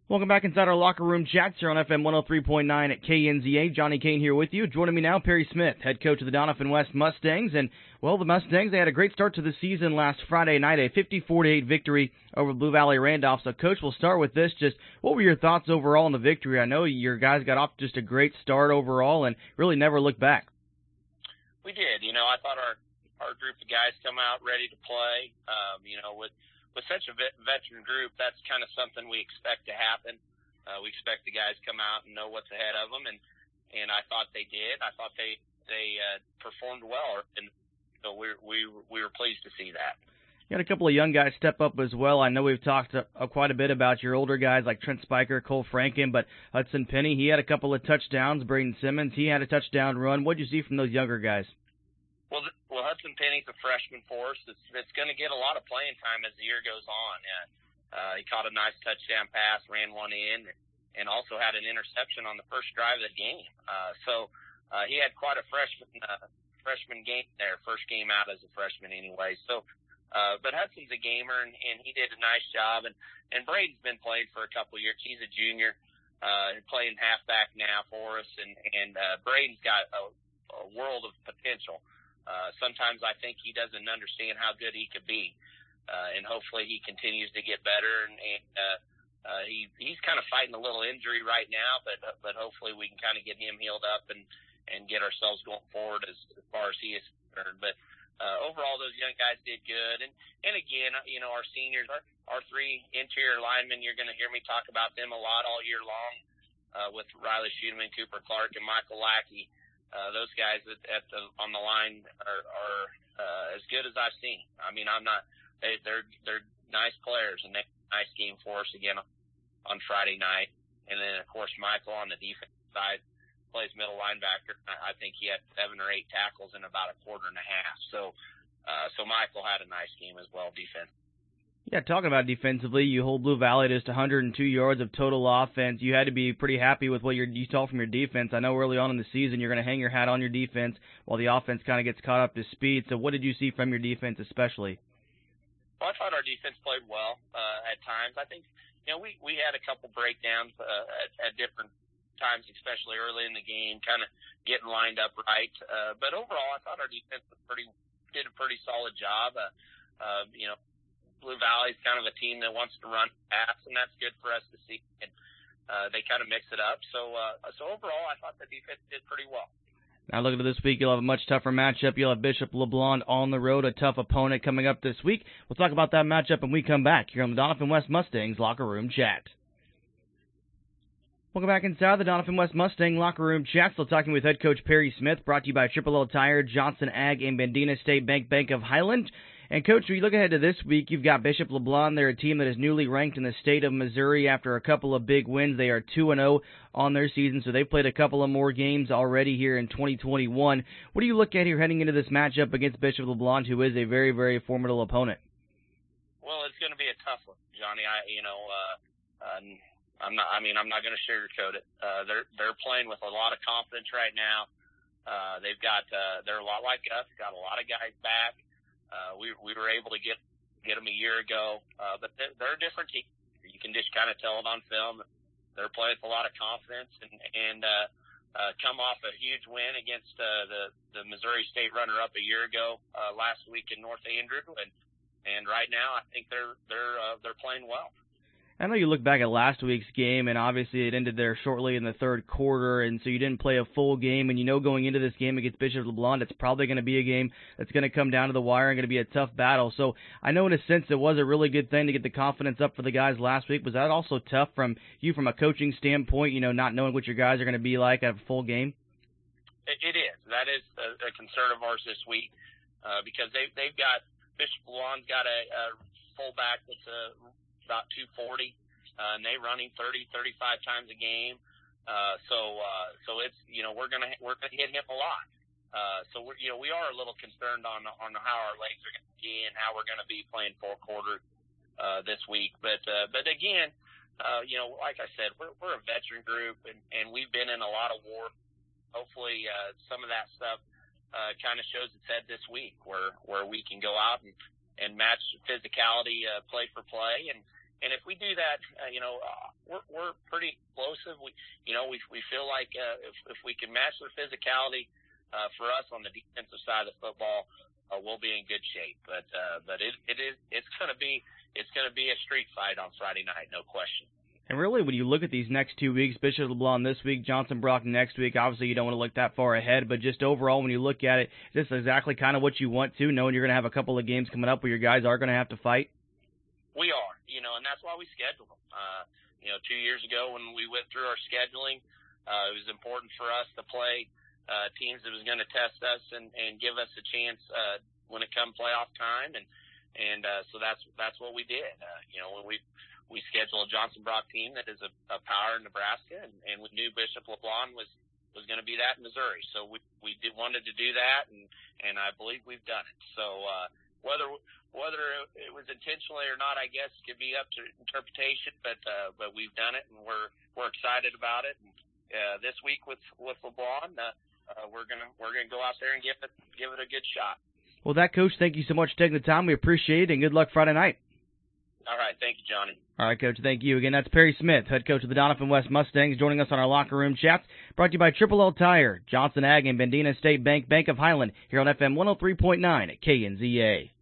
Welcome back inside our locker room chats here on FM 103.9 at KNZA. Johnny Kane here with you. Joining me now, Perry Smith, head coach of the Doniphan West Mustangs. And, well, the Mustangs, they had a great start to the season last Friday night, a 54-8 victory over Blue Valley Randolph. So, Coach, we'll start with this. Just what were your thoughts overall on the victory? I know your guys got off just a great start overall and really never looked back. We did. I thought our group of guys come out ready to play. With such a veteran group, that's kind of something we expect to happen. We expect the guys come out and know what's ahead of them, and I thought they did. I thought they performed well, and so we were pleased to see that. You had a couple of young guys step up as well. I know we've talked quite a bit about your older guys like Trent Spiker, Cole Franken, but Hudson Penny, he had a couple of touchdowns. Braden Simmons, he had a touchdown run. What did you see from those younger guys? Well, Hudson Penny's a freshman for us. It's going to get a lot of playing time as the year goes on. He caught a nice touchdown pass, ran one in, and also had an interception on the first drive of the game. So he had quite a freshman game there, first game out as a freshman anyway. So, but Hudson's a gamer, and he did a nice job. And Braden's been playing for a couple of years. He's a junior, playing halfback now for us, and Braden's got a world of potential. Sometimes I think he doesn't understand how good he could be, and hopefully he continues to get better. And he's kind of fighting a little injury right now, but hopefully we can kind of get him healed up and get ourselves going forward as far as he is concerned. But overall, those young guys did good. And again, our seniors, our three interior linemen, you're going to hear me talk about them a lot all year long, with Riley Schuneman, Cooper Clark, and Michael Lackey. Those guys on the line are as good as I've seen. I mean, they're nice players, and they had a nice game for us again on Friday night. And then, of course, Michael on the defense side plays middle linebacker. I think he had 7 or 8 tackles in about a quarter and a half. So Michael had a nice game as well, defense. Yeah, talking about defensively, you hold Blue Valley to just 102 yards of total offense. You had to be pretty happy with what you saw from your defense. I know early on in the season you're going to hang your hat on your defense while the offense kind of gets caught up to speed. So what did you see from your defense especially? Well, I thought our defense played well at times. I think we had a couple breakdowns at different times, especially early in the game, kind of getting lined up right. But overall, I thought our defense did a pretty solid job. Blue Valley's kind of a team that wants to run fast, and that's good for us to see. And they kind of mix it up. So overall, I thought the defense did pretty well. Now looking at this week, you'll have a much tougher matchup. You'll have Bishop LeBlond on the road, a tough opponent coming up this week. We'll talk about that matchup when we come back here on the Doniphan West Mustangs Locker Room Chat. Welcome back inside the Doniphan West Mustang Locker Room Chat. Still talking with head coach Perry Smith, brought to you by Triple L Tire, Johnson Ag, and Bandina State Bank of Highland. And, Coach, when you look ahead to this week, you've got Bishop LeBlond. They're a team that is newly ranked in the state of Missouri after a couple of big wins. They are 2-0 on their season, so they've played a couple of more games already here in 2021. What do you look at here heading into this matchup against Bishop LeBlond, who is a very, very formidable opponent? Well, it's going to be a tough one, Johnny. I'm not going to sugarcoat it. They're playing with a lot of confidence right now. They're a lot like us, got a lot of guys back. We were able to get them a year ago, but they're a different team. You can just kind of tell it on film. They're playing with a lot of confidence and come off a huge win against the Missouri State runner-up a year ago last week in North Andrew, and right now I think they're playing well. I know you look back at last week's game, and obviously it ended there shortly in the third quarter, and so you didn't play a full game, and going into this game against Bishop LeBlond, it's probably going to be a game that's going to come down to the wire and going to be a tough battle. So I know in a sense it was a really good thing to get the confidence up for the guys last week. Was that also tough from a coaching standpoint, not knowing what your guys are going to be like at a full game? It is. That is a concern of ours this week because they've got Bishop LeBlond's got a fullback that's about 240, and they running 30, 35 times a game. So it's, we're gonna hit him a lot. So we are a little concerned on how our legs are going to be and how we're going to be playing four quarters this week. But again, like I said, we're a veteran group, and we've been in a lot of war. Hopefully, some of that stuff kind of shows its head this week, where we can go out and match physicality, play for play, And if we do that, we're pretty explosive. We feel like if we can match their physicality for us on the defensive side of the football, we'll be in good shape. But it's going to be a street fight on Friday night, no question. And really, when you look at these next 2 weeks, Bishop LeBlond this week, Johnson Brock next week, obviously you don't want to look that far ahead, but just overall, when you look at it, is this exactly kind of what you want to, knowing you're going to have a couple of games coming up where your guys are going to have to fight? We are, and that's why we schedule them. 2 years ago when we went through our scheduling, it was important for us to play teams that was going to test us and give us a chance when it come playoff time, and so that's what we did. When we scheduled a Johnson Brock team that is a power in Nebraska, and we knew Bishop LeBlond was going to be that in Missouri, so we wanted to do that, and I believe we've done it. So whether it was intentionally or not, I guess could be up to interpretation, but we've done it, and we're excited about it. And, this week with LeBlond, we're gonna go out there and give it a good shot. Well, Coach, thank you so much for taking the time. We appreciate it, and good luck Friday night. All right, thank you, Johnny. All right, Coach, thank you. Again, that's Perry Smith, head coach of the Doniphan West Mustangs, joining us on our locker room chats, brought to you by Triple L Tire, Johnson Ag, and Bandina State Bank of Highland, here on FM 103.9 at KNZA.